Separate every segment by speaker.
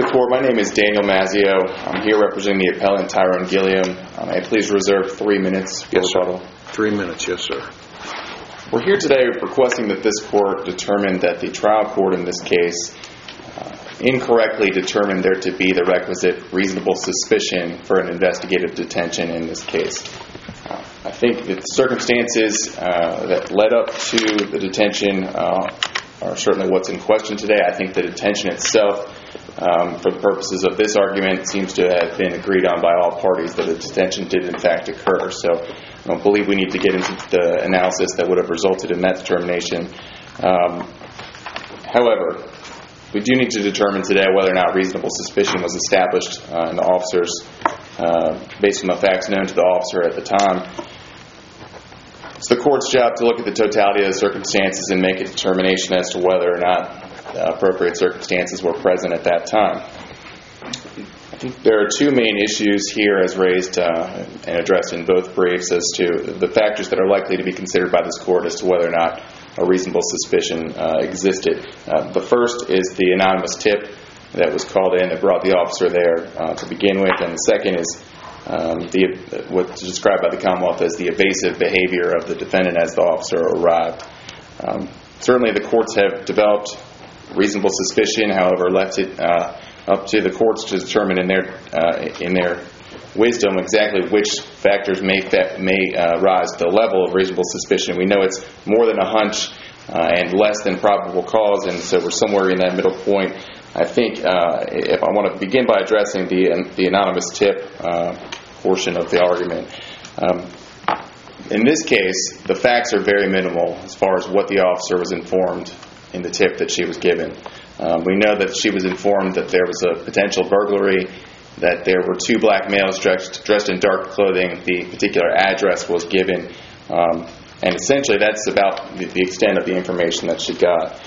Speaker 1: the Court, my name is Daniel Mazzio. I'm here representing the appellant Tyrone Gilliam. May I please reserve 3 minutes for rebuttal?
Speaker 2: 3 minutes, yes, sir.
Speaker 1: We're here today requesting that this Court determine that the trial court in this case incorrectly determined there to be the requisite reasonable suspicion for an investigative detention in this case. I think the circumstances that led up to the detention are certainly what's in question today. I think the detention itself, for the purposes of this argument, seems to have been agreed on by all parties that a detention did in fact occur. So I don't believe we need to get into the analysis that would have resulted in that determination. However, we do need to determine today whether or not reasonable suspicion was established in the officers based on the facts known to the officer at the time. It's the Court's job to look at the totality of the circumstances and make a determination as to whether or not appropriate circumstances were present at that time. I think there are two main issues here as raised and addressed in both briefs as to the factors that are likely to be considered by this Court as to whether or not a reasonable suspicion existed. The first is the anonymous tip that was called in that brought the officer there to begin with, and the second is what's described by the Commonwealth as the evasive behavior of the defendant as the officer arrived. Certainly the courts have developed reasonable suspicion, however, left it up to the courts to determine in their wisdom exactly which factors may rise to the level of reasonable suspicion. We know it's more than a hunch and less than probable cause, and so we're somewhere in that middle point. I think if I want to begin by addressing the anonymous tip portion of the argument. In this case, the facts are very minimal as far as what the officer was informed in the tip that she was given. We know that she was informed that there was a potential burglary, that there were two black males dressed in dark clothing. The particular address was given, and essentially that's about the extent of the information that she got.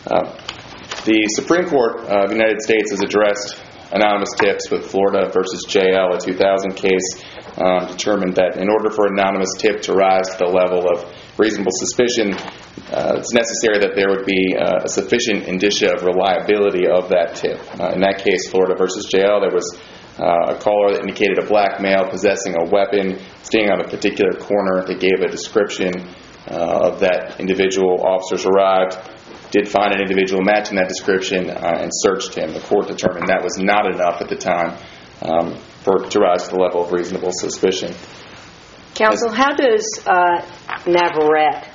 Speaker 1: The Supreme Court of the United States has addressed anonymous tips with Florida v. JL, a 2000 case, determined that in order for an anonymous tip to rise to the level of reasonable suspicion, it's necessary that there would be a sufficient indicia of reliability of that tip. In that case, Florida v. JL, there was a caller that indicated a black male possessing a weapon, standing on a particular corner. They gave a description of that individual. Officers arrived, did find an individual matching that description, and searched him. The court determined that was not enough at the time to rise to the level of reasonable suspicion.
Speaker 3: Counsel, how does Navarrete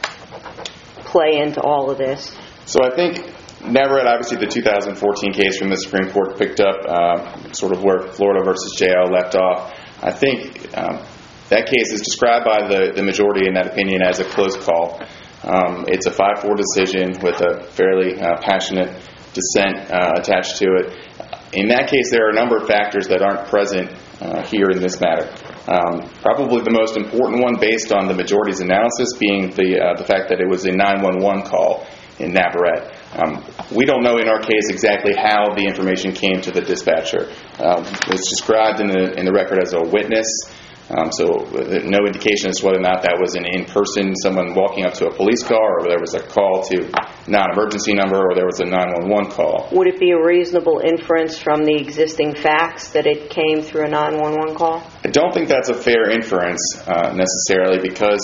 Speaker 3: play into all of this?
Speaker 1: So I think Navarrete, obviously the 2014 case from the Supreme Court, picked up sort of where Florida v. JL left off. I think that case is described by the majority in that opinion as a close call. It's a 5-4 decision with a fairly passionate dissent attached to it. In that case, there are a number of factors that aren't present here in this matter. Probably the most important one, based on the majority's analysis, being the fact that it was a 911 call in Navarrete. We don't know in our case exactly how the information came to the dispatcher. It's described in the record as a witness. So no indication as to whether or not that was an in-person, someone walking up to a police car, or there was a call to non-emergency number, or there was a 911 call.
Speaker 3: Would it be a reasonable inference from the existing facts that it came through a 911 call?
Speaker 1: I don't think that's a fair inference necessarily, because,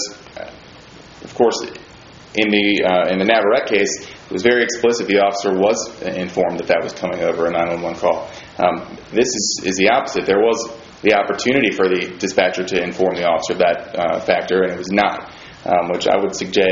Speaker 1: of course, in the Navarrete case, it was very explicit. The officer was informed that was coming over a 911 call. This is the opposite. There was the opportunity for the dispatcher to inform the officer of that factor, and it was not, which I would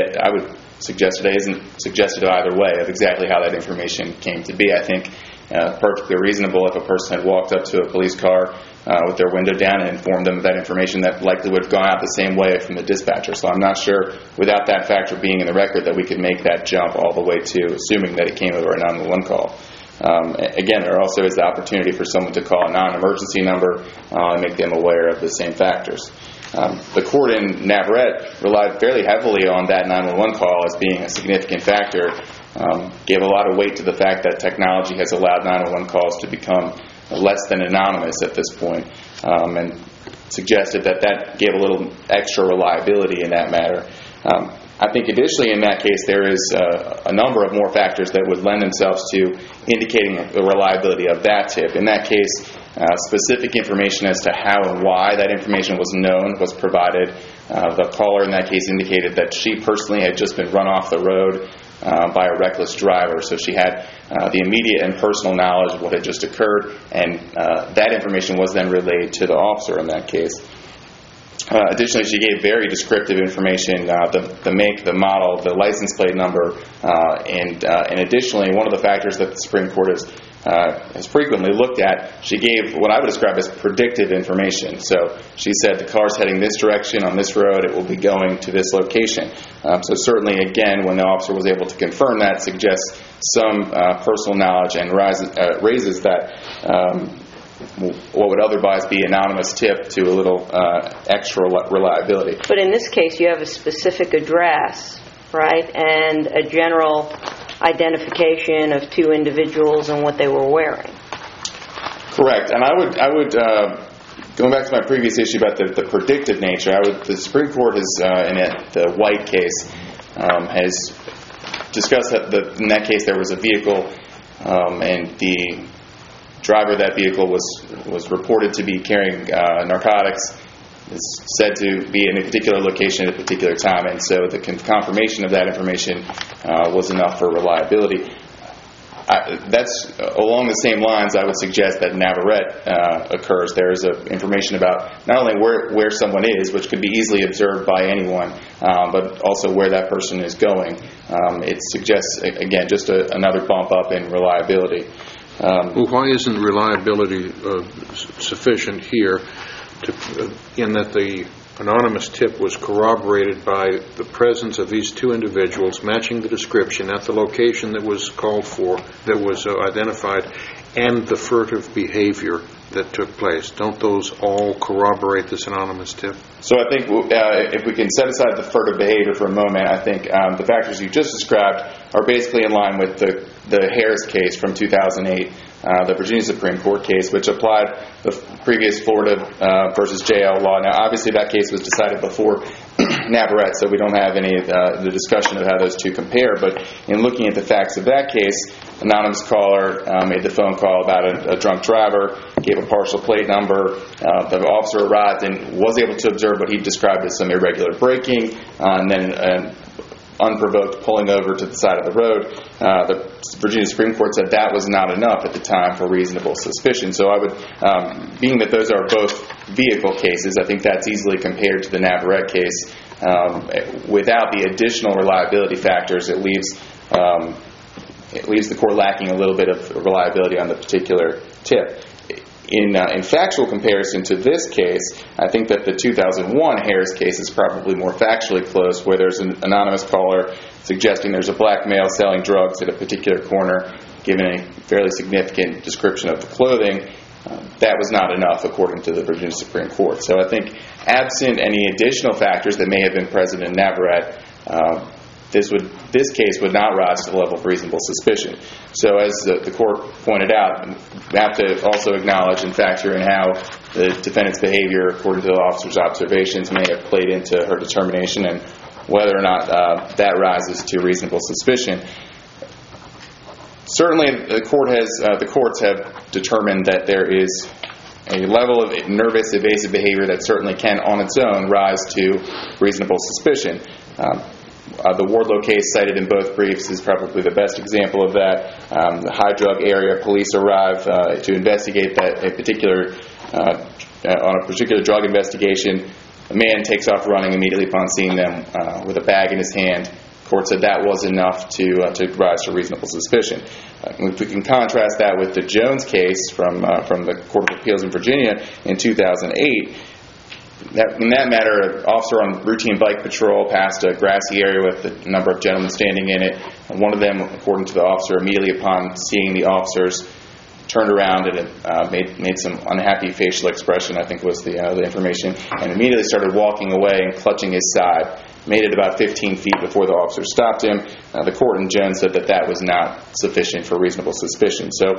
Speaker 1: suggest today isn't suggested either way of exactly how that information came to be. I think perfectly reasonable if a person had walked up to a police car with their window down and informed them of that information, that likely would have gone out the same way from the dispatcher. So I'm not sure, without that factor being in the record, that we could make that jump all the way to assuming that it came over a 911 call. Again, there also is the opportunity for someone to call a non-emergency number and make them aware of the same factors. The court in Navarrete relied fairly heavily on that 911 call as being a significant factor, gave a lot of weight to the fact that technology has allowed 911 calls to become less than anonymous at this point, and suggested that gave a little extra reliability in that matter. I think additionally in that case there is a number of more factors that would lend themselves to indicating the reliability of that tip. In that case, specific information as to how and why that information was known was provided. The caller in that case indicated that she personally had just been run off the road by a reckless driver, so she had the immediate and personal knowledge of what had just occurred, and that information was then relayed to the officer in that case. Additionally, she gave very descriptive information, the make, the model, the license plate number, and additionally, one of the factors that the Supreme Court has frequently looked at, she gave what I would describe as predictive information. So she said the car's heading this direction on this road, it will be going to this location. So certainly, again, when the officer was able to confirm that, suggests some personal knowledge and raises that what would otherwise be anonymous tip to a little extra reliability.
Speaker 3: But in this case, you have a specific address, right, and a general identification of two individuals and what they were wearing.
Speaker 1: Correct. And I would going back to my previous issue about the predictive nature, the Supreme Court has, in the White case, has discussed that in that case there was a vehicle and the driver of that vehicle was reported to be carrying narcotics, is said to be in a particular location at a particular time, and so the confirmation of that information was enough for reliability. That's along the same lines I would suggest that Navarrete occurs. There is information about not only where someone is, which could be easily observed by anyone, but also where that person is going. It suggests, again, just another bump up in reliability.
Speaker 2: Well, why isn't reliability sufficient here in that the anonymous tip was corroborated by the presence of these two individuals matching the description at the location that was called for, that was identified, and the furtive behavior that took place? Don't those all corroborate this anonymous tip?
Speaker 1: So I think if we can set aside the furtive behavior for a moment, I think the factors you just described are basically in line with the Harris case from 2008, the Virginia Supreme Court case, which applied the previous Florida versus JL law. Now, obviously, that case was decided before Navarrete, so we don't have any of the discussion of how those two compare. But in looking at the facts of that case, anonymous caller made the phone call about a drunk driver, gave a partial plate number. The officer arrived and was able to observe what he described as some irregular braking, and then unprovoked pulling over to the side of the road. The Virginia Supreme Court said that was not enough at the time for reasonable suspicion. So I would, being that those are both vehicle cases, I think that's easily compared to the Navarrete case. Without the additional reliability factors, it leaves the court lacking a little bit of reliability on the particular tip. In factual comparison to this case, I think that the 2001 Harris case is probably more factually close, where there's an anonymous caller suggesting there's a black male selling drugs at a particular corner, given a fairly significant description of the clothing. That was not enough, according to the Virginia Supreme Court. So I think, absent any additional factors that may have been present in Navarrete, this case would not rise to the level of reasonable suspicion. So as the court pointed out, we have to also acknowledge and factor in how the defendant's behavior, according to the officer's observations, may have played into her determination and whether or not that rises to reasonable suspicion. Certainly, the courts have determined that there is a level of nervous, evasive behavior that certainly can, on its own, rise to reasonable suspicion. The Wardlow case cited in both briefs is probably the best example of that. The high drug area police arrive to investigate on a particular drug investigation. A man takes off running immediately upon seeing them with a bag in his hand. The court said that was enough to rise to reasonable suspicion. If we can contrast that with the Jones case from the Court of Appeals in Virginia in 2008, in that matter, an officer on routine bike patrol passed a grassy area with a number of gentlemen standing in it. And one of them, according to the officer, immediately upon seeing the officers, turned around and made some unhappy facial expression, I think was the information, and immediately started walking away and clutching his side. Made it about 15 feet before the officer stopped him. The court in Jones said that was not sufficient for reasonable suspicion. So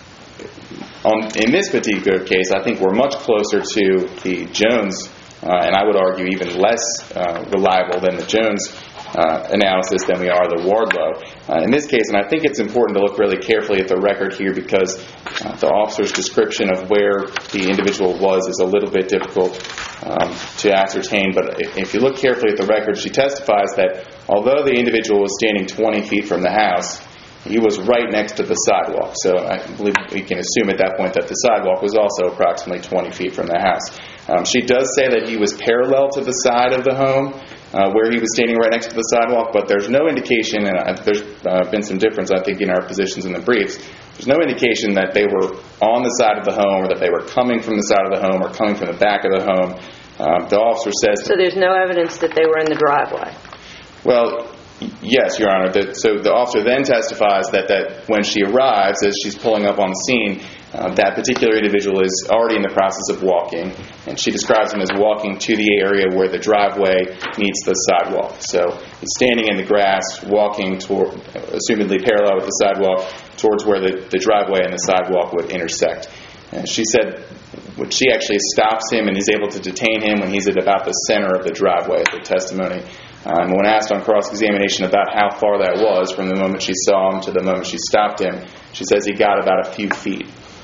Speaker 1: in this particular case, I think we're much closer to the Jones, and I would argue even less reliable than the Jones analysis than we are the Wardlow. In this case, and I think it's important to look really carefully at the record here because the officer's description of where the individual was is a little bit difficult to ascertain. But if you look carefully at the record, she testifies that although the individual was standing 20 feet from the house, he was right next to the sidewalk. So I believe we can assume at that point that the sidewalk was also approximately 20 feet from the house. She does say that he was parallel to the side of the home where he was standing right next to the sidewalk, but there's no indication, and there's been some difference, I think, in our positions in the briefs. There's no indication that they were on the side of the home or that they were coming from the side of the home or coming from the back of the home. The officer says...
Speaker 3: So there's no evidence that they were in the driveway?
Speaker 1: Well, yes, Your Honor. So the officer then testifies that when she arrives, as she's pulling up on the scene, that particular individual is already in the process of walking, and she describes him as walking to the area where the driveway meets the sidewalk. So he's standing in the grass, walking toward, assumedly parallel with the sidewalk, towards where the driveway and the sidewalk would intersect. And she said when she actually stops him and is able to detain him when he's at about the center of the driveway at the testimony. When asked on cross-examination about how far that was from the moment she saw him to the moment she stopped him, she says he got about a few feet.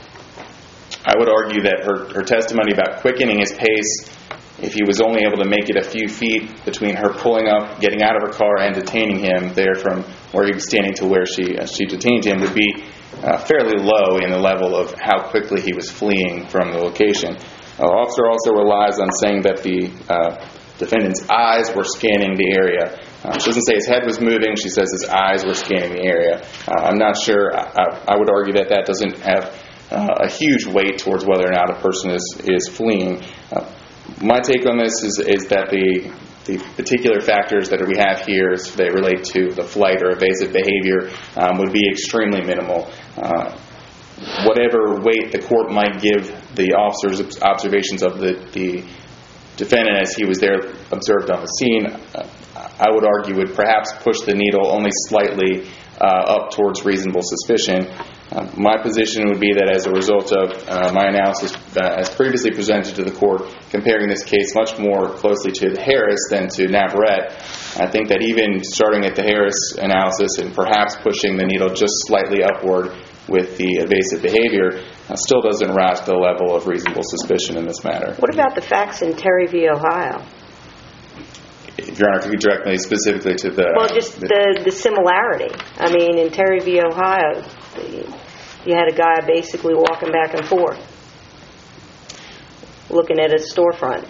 Speaker 1: I would argue that her testimony about quickening his pace, if he was only able to make it a few feet between her pulling up, getting out of her car, and detaining him there from where he was standing to where she detained him, would be fairly low in the level of how quickly he was fleeing from the location. The officer also relies on saying that the defendant's eyes were scanning the area. She doesn't say his head was moving. She says his eyes were scanning the area. I'm not sure. I would argue that doesn't have a huge weight towards whether or not a person is fleeing. My take on this is that the particular factors that we have here, as they relate to the flight or evasive behavior, would be extremely minimal. Whatever weight the court might give the officer's observations of the defendant as he was there observed on the scene, I would argue would perhaps push the needle only slightly up towards reasonable suspicion. My position would be that as a result of my analysis as previously presented to the court, comparing this case much more closely to Harris than to Navarrete, I think that even starting at the Harris analysis and perhaps pushing the needle just slightly upward with the evasive behavior still doesn't rise to the level of reasonable suspicion in this matter.
Speaker 3: What about the facts in Terry v. Ohio?
Speaker 1: If Your Honor, could you direct me specifically to the...
Speaker 3: Well, just the similarity. I mean, in Terry v. Ohio, you had a guy basically walking back and forth, looking at a storefront.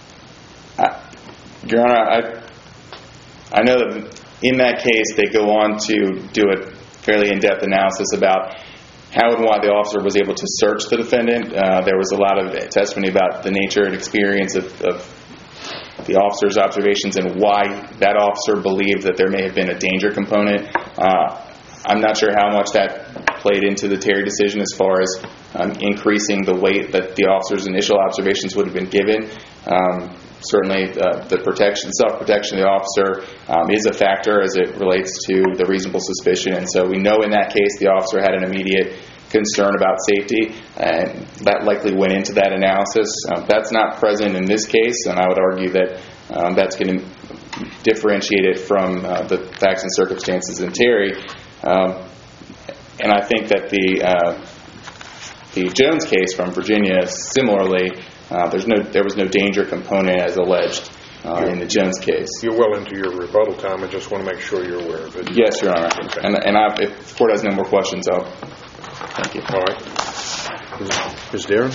Speaker 1: Your Honor, I know that in that case they go on to do a fairly in-depth analysis about how and why the officer was able to search the defendant. There was a lot of testimony about the nature and experience of the officer's observations and why that officer believed that there may have been a danger component. I'm not sure how much that played into the Terry decision as far as increasing the weight that the officer's initial observations would have been given. Certainly, the self-protection of the officer is a factor as it relates to the reasonable suspicion. And so we know in that case the officer had an immediate concern about safety, and that likely went into that analysis. That's not present in this case, and I would argue that that's going to differentiate it from the facts and circumstances in Terry. And I think that the Jones case from Virginia, similarly, there was no danger component as alleged in the Jones case.
Speaker 2: You're well into your rebuttal time. I just want to make sure you're aware of it.
Speaker 1: Yes, Your Honor.
Speaker 2: Okay.
Speaker 1: And if the court has no more questions, I'll... Thank you.
Speaker 2: All right. Ms. Darren?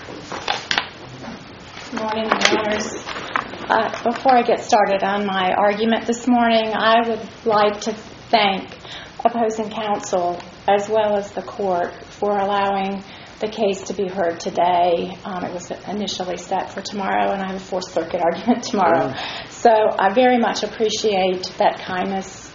Speaker 4: Good morning, Your Honors. Before I get started on my argument this morning, I would like to thank opposing counsel as well as the court for allowing the case to be heard today. It was initially set for tomorrow, and I have a Fourth Circuit argument tomorrow. So I very much appreciate that kindness.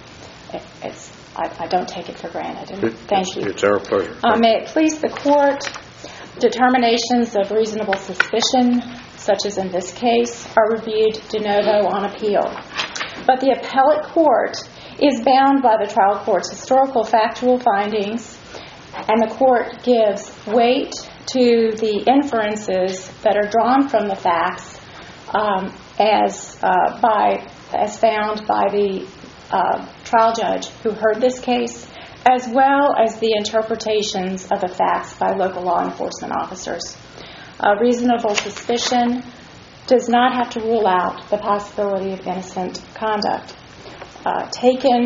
Speaker 4: I don't take it for granted. And thank you.
Speaker 2: It's our pleasure.
Speaker 4: May it please the court, determinations of reasonable suspicion, such as in this case, are reviewed de novo on appeal. But the appellate court is bound by the trial court's historical factual findings, and the court gives weight to the inferences that are drawn from the facts by as found by the trial judge who heard this case, as well as the interpretations of the facts by local law enforcement officers. Reasonable suspicion does not have to rule out the possibility of innocent conduct. Taken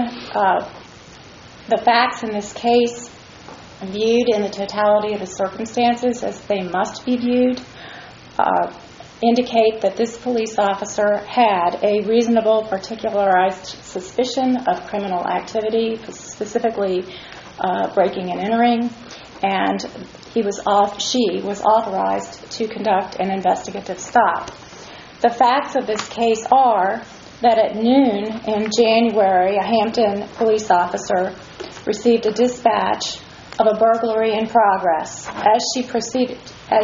Speaker 4: the facts in this case, viewed in the totality of the circumstances as they must be viewed, indicate that this police officer had a reasonable, particularized suspicion of criminal activity, specifically breaking and entering, and she was authorized to conduct an investigative stop. The facts of this case are that at noon in January, a Hampton police officer received a dispatch of a burglary in progress. As she proceeded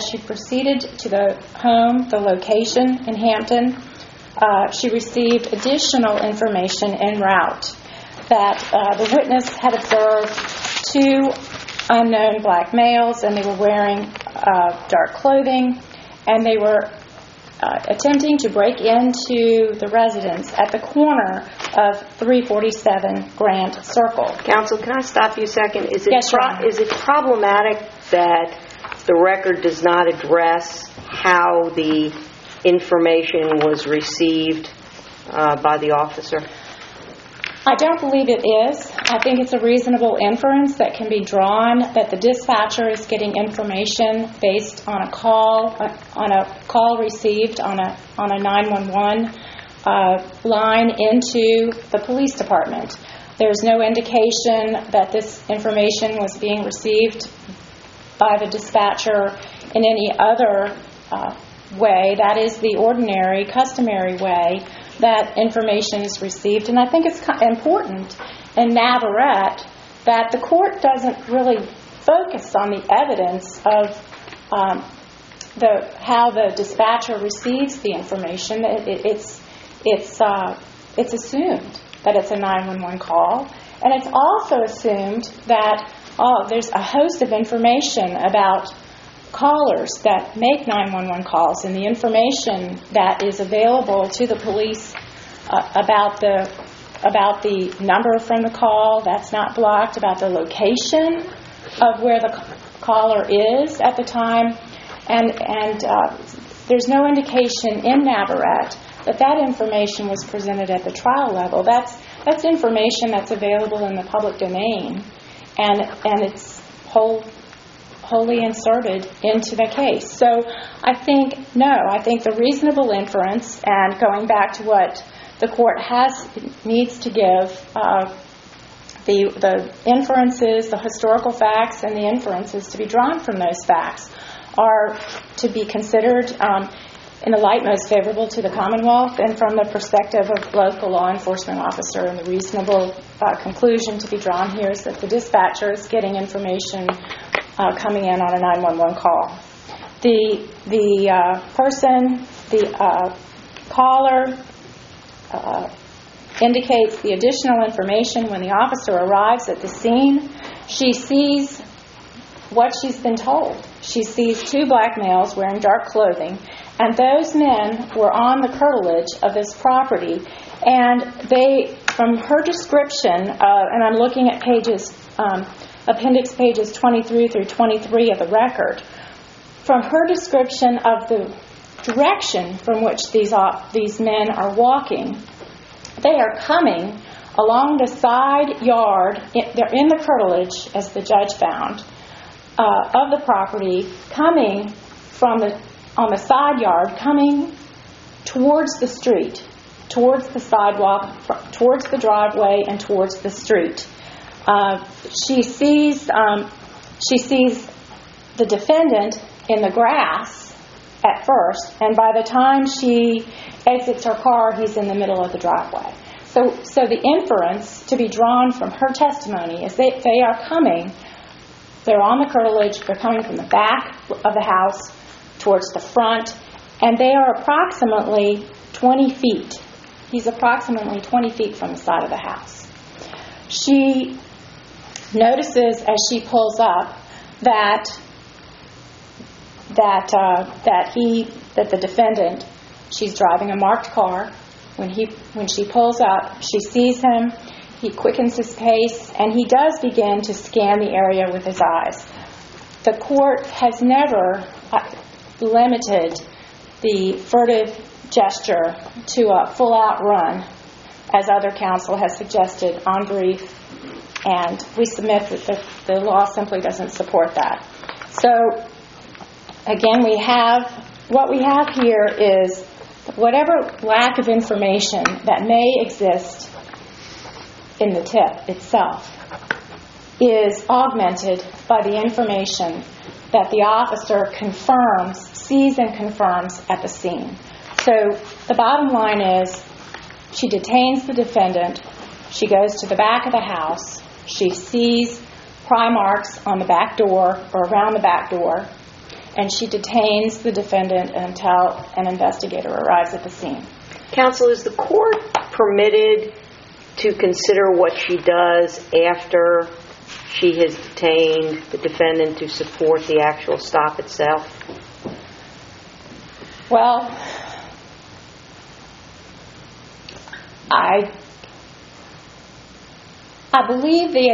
Speaker 4: to the home, the location in Hampton, she received additional information en route that the witness had observed two unknown black males, and they were wearing dark clothing, and they were attempting to break into the residence at the corner of 347 Grant Circle.
Speaker 3: Counsel, can I stop you a second? Is it problematic that the record does not address how the information was received by the officer?
Speaker 4: I don't believe it is. I think it's a reasonable inference that can be drawn that the dispatcher is getting information based on a call received on a 911 line into the police department. There's no indication that this information was being received by the dispatcher in any other way. That is the ordinary, customary way that information is received. And I think it's important in Navarrete that the court doesn't really focus on the evidence of how the dispatcher receives the information. It's assumed that it's a 911 call, and it's also assumed that there's a host of information about callers that make 911 calls, and the information that is available to the police about the number from the call that's not blocked, about the location of where the caller is at the time, and there's no indication in Navarrete that information was presented at the trial level. That's information that's available in the public domain, and it's wholly inserted into the case. So I think the reasonable inference, and going back to what the court needs to give, the inferences, the historical facts, and the inferences to be drawn from those facts are to be considered in the light most favorable to the Commonwealth and from the perspective of local law enforcement officer. And the reasonable conclusion to be drawn here is that the dispatcher is getting information coming in on a 911 call. The caller indicates the additional information when the officer arrives at the scene. She sees what she's been told. She sees two black males wearing dark clothing, and those men were on the curtilage of this property, and they, from her description, and I'm looking at appendix pages 23 through 23 of the record, from her description of the direction from which these men are walking, they are coming along the side yard. They're in the curtilage, as the judge found, of the property, coming on the side yard, coming towards the street, towards the sidewalk, towards the driveway, and towards the street. She sees the defendant in the grass at first, and by the time she exits her car, he's in the middle of the driveway. So the inference to be drawn from her testimony is they are coming. They're on the curtilage. They're coming from the back of the house towards the front, and they are approximately 20 feet. He's approximately 20 feet from the side of the house. She notices as she pulls up that the defendant, she's driving a marked car, When she pulls up, she sees him, he quickens his pace, and he does begin to scan the area with his eyes. The court has never limited the furtive gesture to a full-out run, as other counsel has suggested on brief, and we submit that the law simply doesn't support that. So, again, what we have here is whatever lack of information that may exist in the tip itself is augmented by the information that the officer sees and confirms at the scene. So the bottom line is she detains the defendant, she goes to the back of the house, she sees pry marks on the back door or around the back door, and she detains the defendant until an investigator arrives at the scene.
Speaker 3: Counsel, is the court permitted to consider what she does after she has detained the defendant to support the actual stop itself?
Speaker 4: Well, I believe the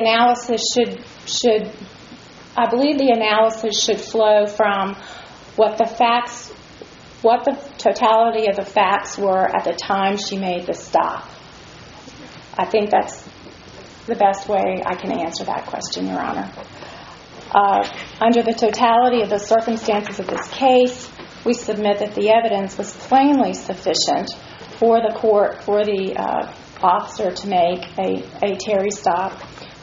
Speaker 4: analysis should flow from what the totality of the facts were at the time she made the stop. I think that's the best way I can answer that question, Your Honor. Under the totality of the circumstances of this case, we submit that the evidence was plainly sufficient for the officer to make a Terry stop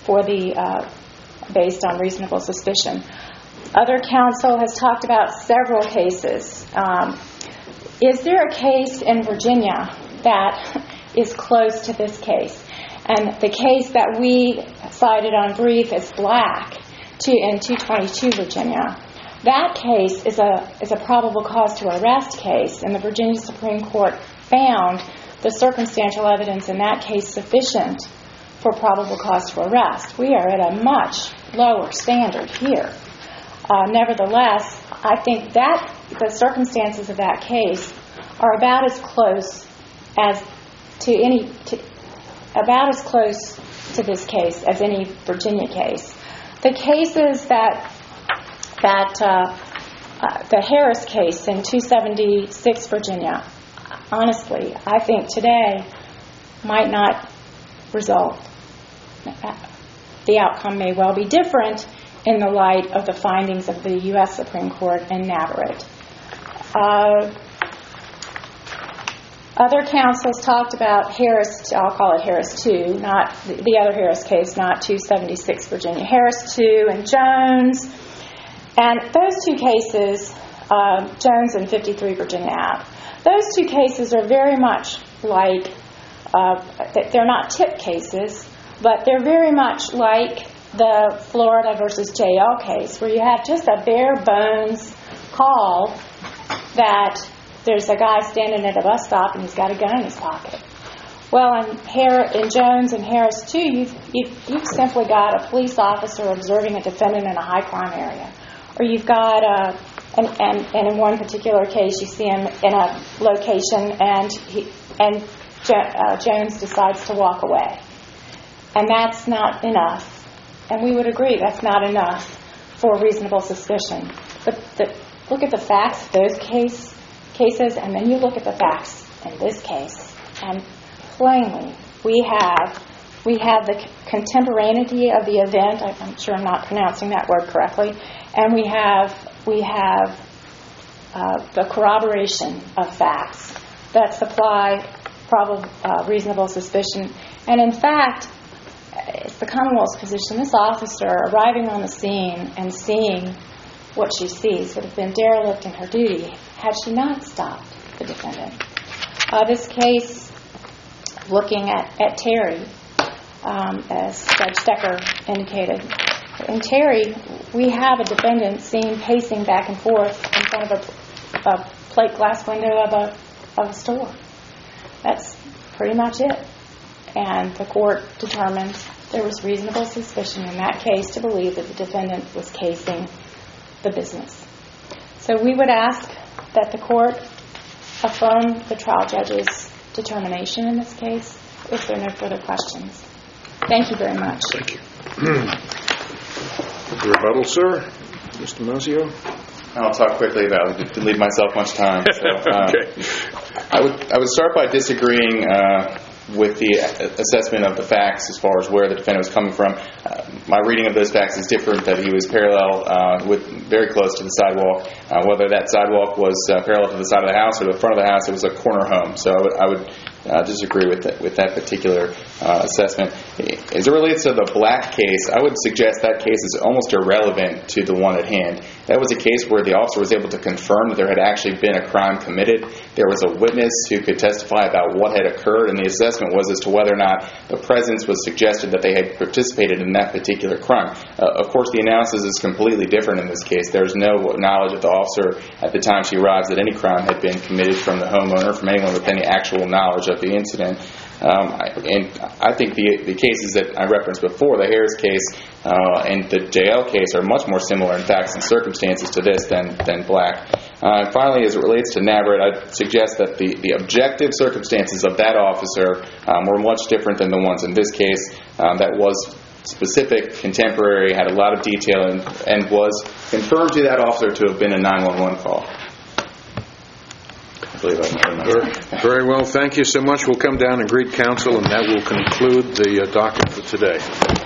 Speaker 4: based on reasonable suspicion. Other counsel has talked about several cases. Is there a case in Virginia that is close to this case? And the case that we cited on brief is Black in 222 Virginia. That case is a probable cause to arrest case, and the Virginia Supreme Court found the circumstantial evidence in that case sufficient for probable cause to arrest. We are at a much lower standard here. Nevertheless, I think that the circumstances of that case are about as close to this case as any Virginia case. The cases the Harris case in 276 Virginia, honestly, I think today might not result. The outcome may well be different in the light of the findings of the U.S. Supreme Court in Navarrete. Other counsels talked about Harris, I'll call it Harris 2, not the other Harris case, not 276 Virginia. Harris 2 and Jones. And those two cases, Jones and 53 Virginia Ave, those two cases are very much like, they're not tip cases, but they're very much like the Florida versus JL case, where you have just a bare bones call that there's a guy standing at a bus stop and he's got a gun in his pocket. Well, in Jones and Harris 2, you've simply got a police officer observing a defendant in a high crime area. Or you've got, and in one particular case, you see him in a location and Jones decides to walk away. And that's not enough. And we would agree that's not enough for reasonable suspicion. But look at the facts of those cases, and then you look at the facts in this case, and plainly we have the contemporaneity of the event. I'm sure I'm not pronouncing that word correctly, and we have the corroboration of facts that supply reasonable suspicion. And in fact, it's the Commonwealth's position, this officer arriving on the scene and seeing what she sees would have been derelict in her duty had she not stopped the defendant. This case, looking at Terry, as Judge Stecker indicated, in Terry, we have a defendant seen pacing back and forth in front of a plate glass window of a store. That's pretty much it. And the court determined there was reasonable suspicion in that case to believe that the defendant was casing the business. So we would ask that the court affirm the trial judge's determination in this case, if there are no further questions. Thank you very much.
Speaker 2: Thank you. Rebuttal, sir? Mr. Mazzio?
Speaker 1: I'll talk quickly about it to leave myself much time. So,
Speaker 2: Okay.
Speaker 1: I would start by disagreeing with the assessment of the facts as far as where the defendant was coming from. My reading of those facts is different, that he was parallel with very close to the sidewalk. Whether that sidewalk was parallel to the side of the house or the front of the house, it was a corner home. So I would disagree with that particular assessment. As it relates to the Black case, I would suggest that case is almost irrelevant to the one at hand. That was a case where the officer was able to confirm that there had actually been a crime committed. There was a witness who could testify about what had occurred, and the assessment was as to whether or not the presence was suggested that they had participated in that particular crime. Of course, the analysis is completely different in this case. There's no knowledge of the officer at the time she arrives that any crime had been committed from the homeowner, from anyone with any actual knowledge of the incident. And I think the cases that I referenced before, the Harris case and the JL case, are much more similar in facts and circumstances to this than Black. Finally, as it relates to Navarrete, I'd suggest that the objective circumstances of that officer were much different than the ones in this case. That was specific, contemporary, had a lot of detail, and was confirmed to that officer to have been a 911 call.
Speaker 2: Very well. Thank you so much. We'll come down and greet counsel, and that will conclude the docket for today.